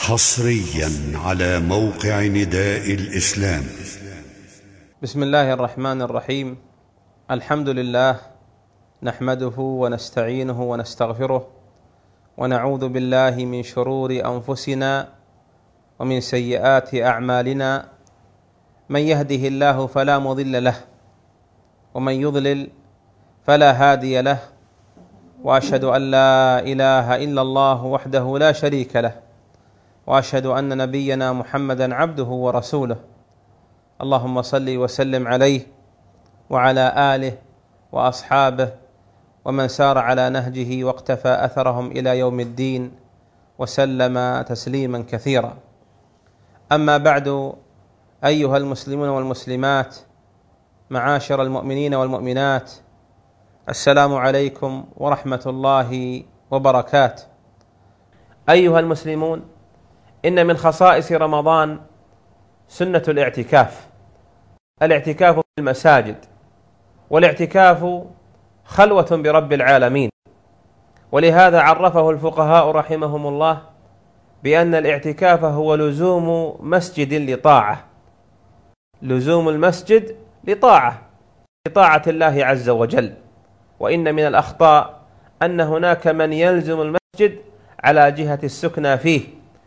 حصريا على موقع نداء الإسلام. بسم الله الرحمن الرحيم. الحمد لله نحمده ونستعينه ونستغفره ونعوذ بالله من شرور أنفسنا ومن سيئات أعمالنا، من يهده الله فلا مضل له ومن يضلل فلا هادي له، وأشهد أن لا إله إلا الله وحده لا شريك له، وأشهد أن نبينا محمدا عبده ورسوله. اللهم صل وسلم عليه وعلى آله وأصحابه ومن سار على نهجه واقتفى أثرهم إلى يوم الدين وسلم تسليما كثيرا. أما بعد، أيها المسلمون والمسلمات، معاشر المؤمنين والمؤمنات، السلام عليكم ورحمة الله وبركاته. أيها المسلمون، إن من خصائص رمضان سنة الاعتكاف في المساجد، والاعتكاف خلوة برب العالمين، ولهذا عرفه الفقهاء رحمهم الله بأن الاعتكاف هو لزوم مسجد لطاعة، لزوم المسجد لطاعة الله عز وجل. وإن من الأخطاء أن هناك من يلزم المسجد على جهة السكنى فيه،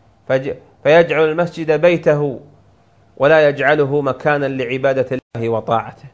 فيجعل المسجد بيته ولا يجعله مكانا لعبادة الله وطاعته.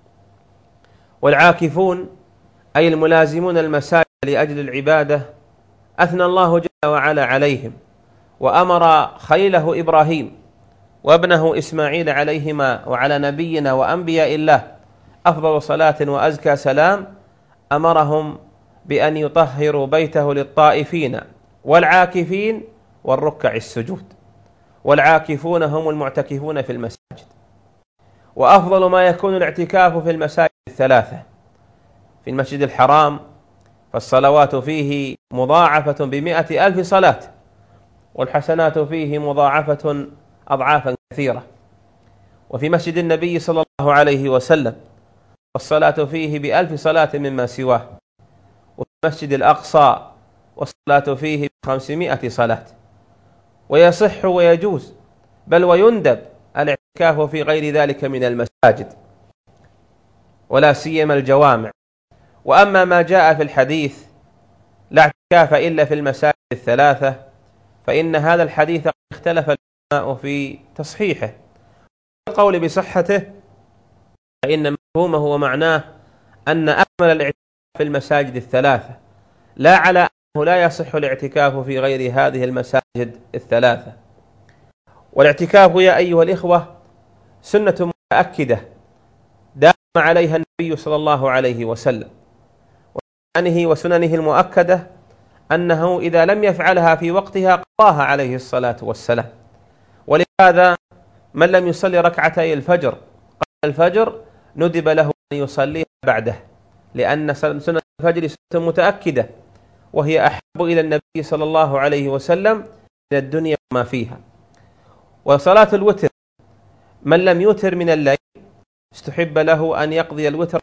والعاكفون أي الملازمون المساجد لأجل العبادة أثنى الله جل وعلا عليهم، وأمر خليله إبراهيم وابنه إسماعيل عليهما وعلى نبينا وأنبياء الله أفضل صلاة وأزكى سلام، أمرهم بأن يطهروا بيته للطائفين والعاكفين والركع السجود. والعاكفون هم المعتكفون في المساجد. وأفضل ما يكون الاعتكاف في المساجد الثلاثة: في المسجد الحرام فالصلوات فيه مضاعفة ب100,000 صلاة، والحسنات فيه مضاعفة أضعافا كثيرة. وفي مسجد النبي صلى الله عليه وسلم والصلاة فيه ب1000 صلاة مما سواه. وفي المسجد الأقصى والصلاة فيه ب500 صلاة. ويصح ويجوز بل ويندب الاعتكاف في غير ذلك من المساجد، ولا سيما الجوامع. وأما ما جاء في الحديث لا اعتكاف إلا في المساجد الثلاثة، فإن هذا الحديث اختلف العلماء في تصحيحه. القول بصحته فإن مفهومه ومعناه أن أكمل الاعتكاف في المساجد الثلاثة، لا على أنه لا يصح الاعتكاف في غير هذه المساجد الثلاثة. والاعتكاف يا أيها الإخوة سنة متأكدة دام عليها النبي صلى الله عليه وسلم، وسننه المؤكدة أنه إذا لم يفعلها في وقتها قضاها عليه الصلاة والسلام. ولهذا من لم يصلي ركعتي الفجر قبل الفجر ندب له أن يصليها بعده، لأن سنة الفجر سنة متأكدة، وهي أحب إلى النبي صلى الله عليه وسلم من الدنيا وما فيها. وصلاة الوتر من لم يوتر من الليل استحب له أن يقضي الوتر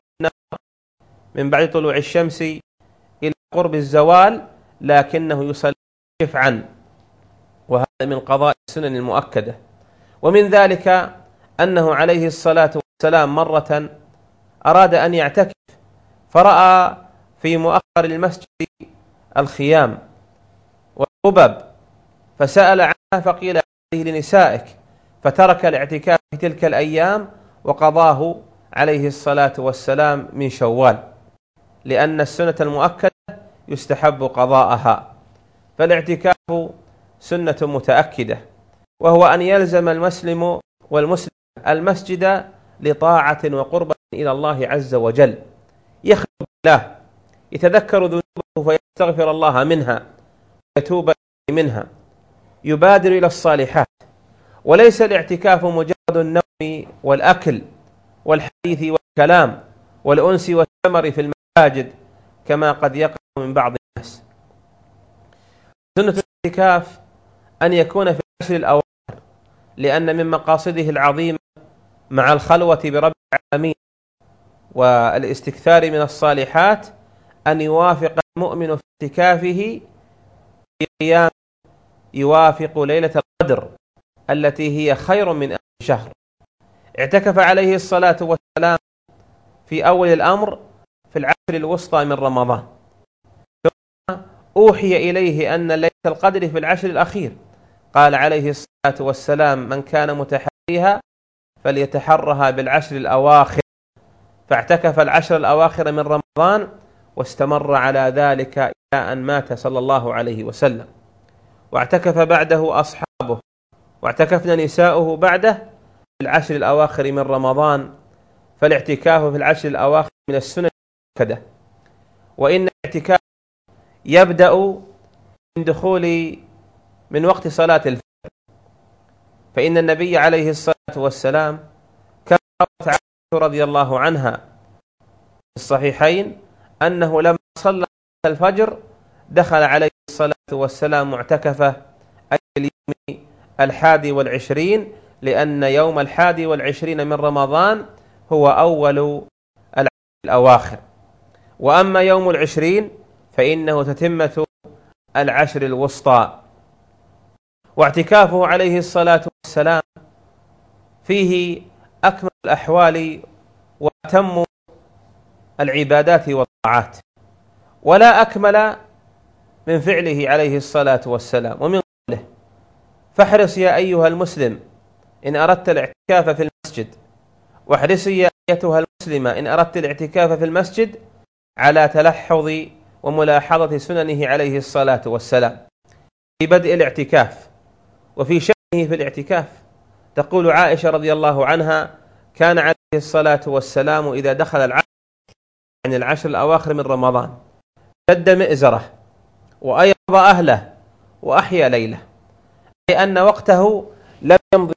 من بعد طلوع الشمس إلى قرب الزوال، لكنه يصلي شفعا، وهذا من قضاء السنن المؤكدة. ومن ذلك أنه عليه الصلاة والسلام مرة أراد أن يعتكف، فرأى في مؤخر المسجد الخيام والقبب، فسأل عنها فقيل هذه لنسائك، فترك الاعتكاف في تلك الأيام وقضاه عليه الصلاة والسلام من شوال، لأن السنة المؤكدة يستحب قضاءها. فالاعتكاف سنة متأكدة، وهو أن يلزم المسلم والمسلم المسجد لطاعة وقربة إلى الله عز وجل، يخلو بالله، يتذكر ذنوبه فيستغفر الله منها ويتوب منها، يبادر إلى الصالحات. وليس الاعتكاف مجرد النوم والأكل والحديث والكلام والأنس والثمر في المساجد كما قد يقع من بعض الناس. سنة الاعتكاف أن يكون في العشر الأواخر، لأن من مقاصده العظيمة مع الخلوة برب العالمين والاستكثار من الصالحات أن يوافق المؤمن في اعتكافه في قيام يوافق ليلة القدر التي هي خير من 1000 شهر. اعتكف عليه الصلاة والسلام في أول الأمر في العشر الوسطى من رمضان، ثم أوحي إليه أن ليلة القدر في العشر الأخير. قال عليه الصلاة والسلام: من كان متحريها فليتحرها بالعشر الأواخر. فاعتكف العشر الأواخر من رمضان واستمر على ذلك إلى أن مات صلى الله عليه وسلم. واعتكف بعده أصحابه، واعتكفنا نساؤه بعده في العشر الأواخر من رمضان. فالاعتكاف في العشر الأواخر من السنة المؤكدة، وإن الاعتكاف يبدأ من وقت صلاة الفجر، فإن النبي عليه الصلاة والسلام كما روت عائشة رضي الله عنها في الصحيحين أنه لما صلى الفجر دخل عليه الصلاة والسلام معتكفه أي اليوم 21، لأن يوم 21 من رمضان هو أول العشر الأواخر، وأما يوم 20 فإنه تتمة العشر الوسطى. واعتكافه عليه الصلاة والسلام فيه أكمل الأحوال وأتم العبادات والطاعات، ولا أكمل من فعله عليه الصلاة والسلام ومن قوله: فاحرص يا أيها المسلم إن أردت الاعتكاف في المسجد، واحرصي يا أيتها المسلمة إن أردت الاعتكاف في المسجد على تلحظ وملاحظة سننه عليه الصلاة والسلام في بدء الاعتكاف وفي شأنه في الاعتكاف. تقول عائشة رضي الله عنها: كان عليه الصلاة والسلام إذا دخل العشر الأواخر من رمضان شد مئزره وأيقظ أهله وأحيا ليله، أي أن وقته لم يمضي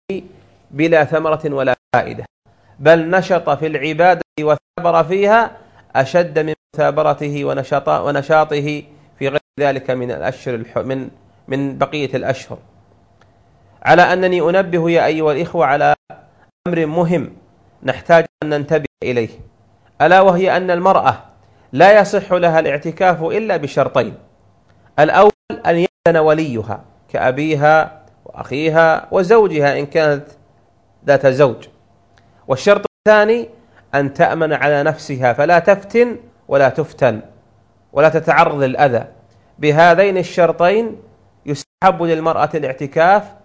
بلا ثمرة ولا فائدة، بل نشط في العبادة وثابر فيها أشد من مثابرته ونشاطه في غير ذلك من الأشهر من بقية الأشهر. على أنني أنبه يا أيها الإخوة على أمر مهم نحتاج أن ننتبه إليه، ألا وهي أن المرأة لا يصح لها الاعتكاف إلا بشرطين: الأول أن يأذن وليها كأبيها وأخيها وزوجها إن كانت ذات زوج، والشرط الثاني أن تأمن على نفسها فلا تفتن ولا تفتن ولا تتعرض للأذى. بهذين الشرطين يستحب للمرأة الاعتكاف،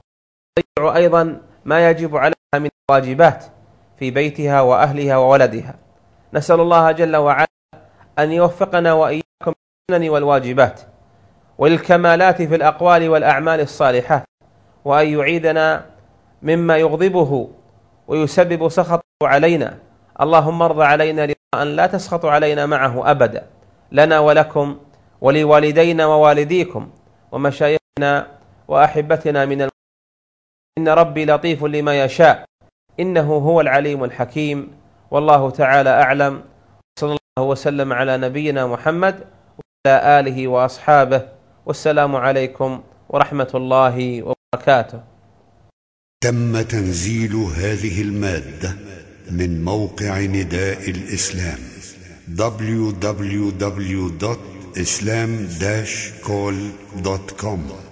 ويضيع أيضا ما يجب عليها من الواجبات في بيتها وأهلها وولدها. نسأل الله جل وعلا أن يوفقنا وإياكم للسنن والواجبات وللكمالات في الأقوال والأعمال الصالحات، وأن يعيدنا مما يغضبه ويسبب سخطه علينا. اللهم ارض علينا رضاء لا تسخط علينا معه أبدا، لنا ولكم ولوالدينا ووالديكم ومشايخنا وأحبتنا من المسلمين. إن ربي لطيف لما يشاء، إنه هو العليم الحكيم، والله تعالى أعلم. صلى الله وسلم على نبينا محمد وعلى آله وأصحابه، والسلام عليكم ورحمة الله وبركاته. تم تنزيل هذه المادة من موقع نداء الإسلام www.islam-call.com